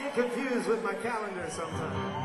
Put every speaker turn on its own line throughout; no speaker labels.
get confused with my calendar sometimes.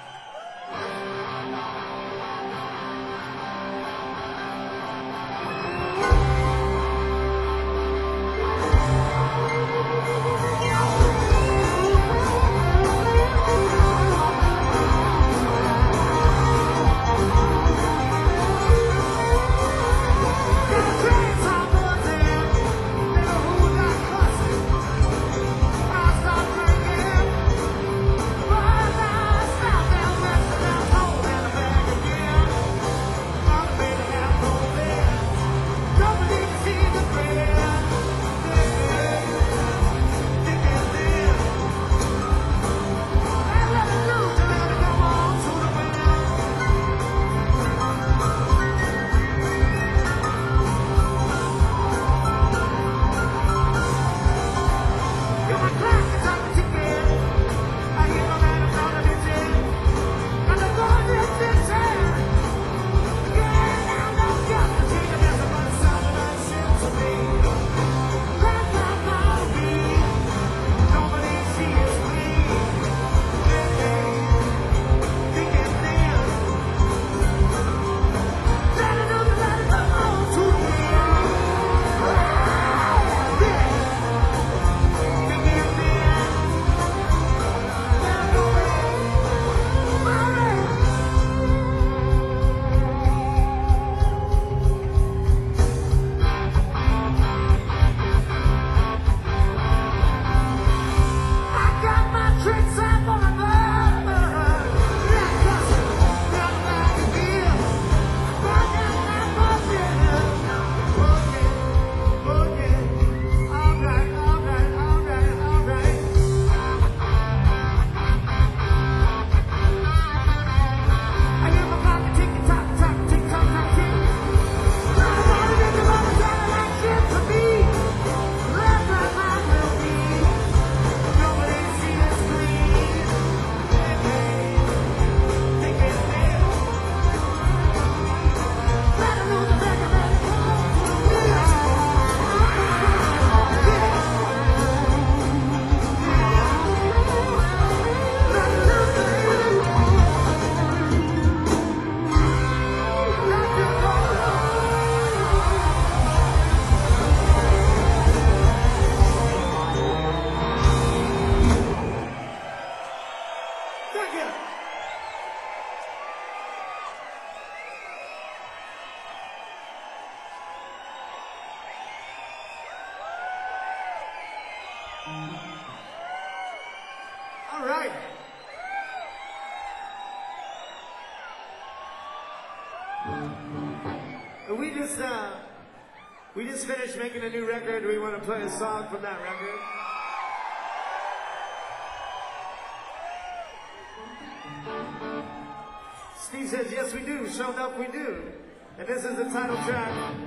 All right. We just finished making a new record. We want to play a song from that record. Steve says, yes, we do. Show enough, we do. And this is the title track.